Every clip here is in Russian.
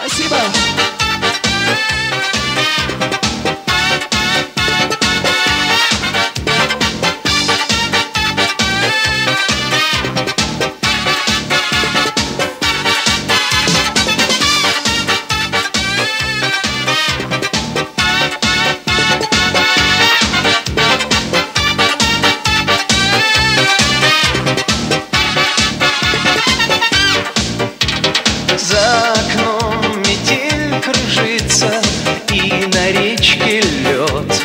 Спасибо. За окном метель кружится и на речке лед.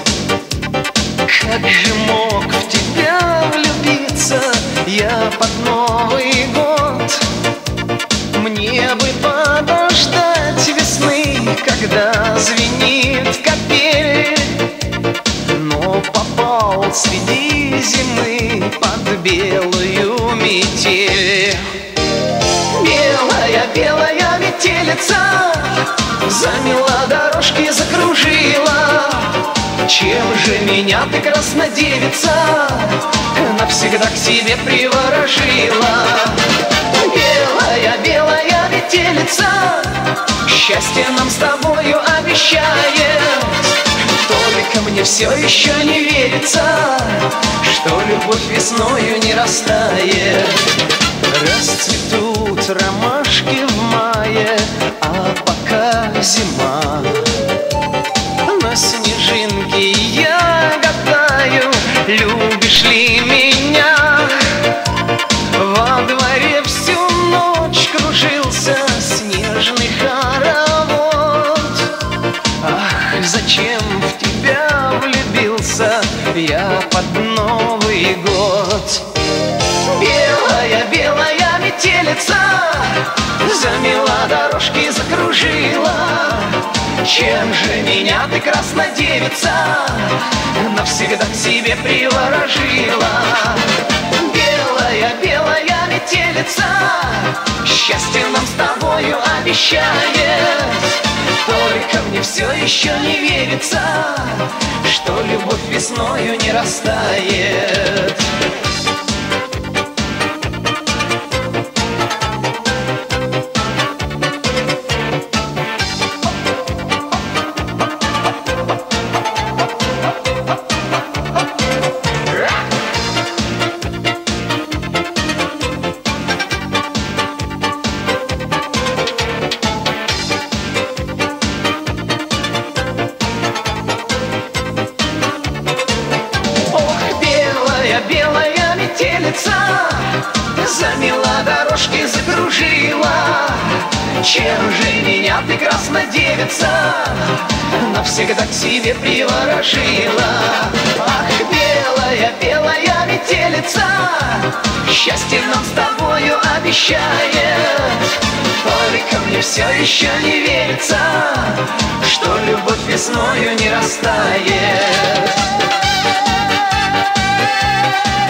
Как же мог в тебя влюбиться я под Новый год? Мне бы подождать весны, когда звенит капель, но попал среди зимы под белую метель. Белая, белая метелица замела дорожки, закружила. Чем же меня ты, краснодевица, навсегда к себе приворожила? Белая, белая метелица счастье нам с тобою обещает. Только мне все еще не верится, что любовь весною не растает. Расцветут ромашки в мае, а пока зима. На снежинке я гадаю, любишь ли меня? Во дворе всю ночь кружился снежный хоровод. Ах, зачем в тебя влюбился я под Новый год? Белая, белая метелица замела дорожки, закружила. Чем же меня ты, краснодевица, навсегда к себе приворожила? Белая, белая метелица счастье нам с тобою обещает. Только мне все еще не верится, что любовь весною не растает. Белая метелица замела дорожки, закружила. Чем же меня ты, краснодевица, навсегда к себе приворожила? Ах, белая, белая метелица счастье нам с тобою обещает. Только мне все еще не верится, что любовь весною не растает.